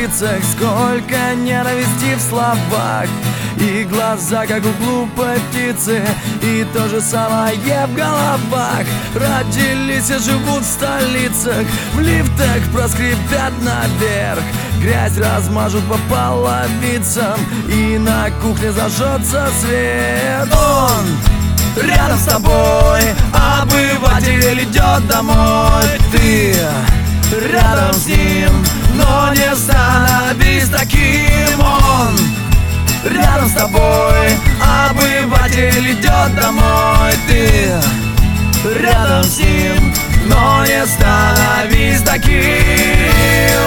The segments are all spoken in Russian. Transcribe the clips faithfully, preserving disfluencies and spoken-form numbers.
лицах, сколько ненависти в словах, и глаза, как у глупой птицы, и то же самое в головах. Родились и живут в столицах, в лифтах проскрипят наверх, грязь размажут по половицам, и на кухне зажжется свет. Он рядом с тобой, обыватель идет домой. Ты рядом с ним, но не становись таким. Он рядом с тобой, обыватель идет домой. Ты рядом с ним, но не становись таким.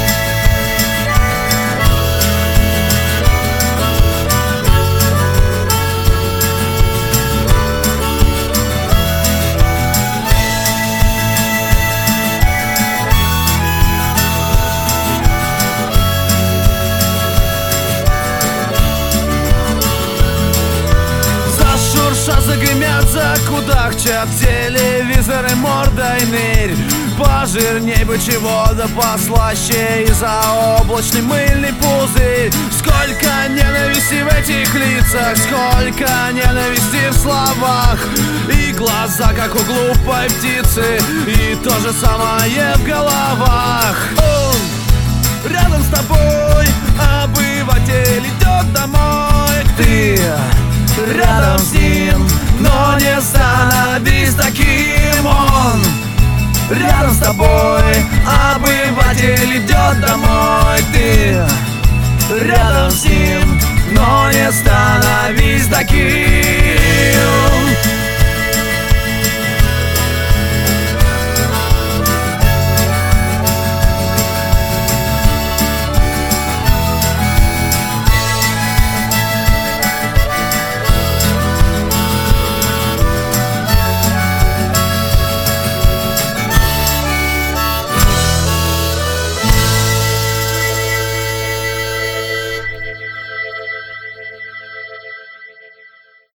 Загремят, закудахчат телевизоры мордой нырь. Пожирней бы чего-то послаще и заоблачный мыльный пузырь. Сколько ненависти в этих лицах, сколько ненависти в словах, и глаза, как у глупой птицы, и то же самое в головах. Он рядом с тобой, обыватель идет домой. Ты рядом с ним, но не становись таким. Он рядом с тобой, обыватель идет домой. Ты рядом с ним,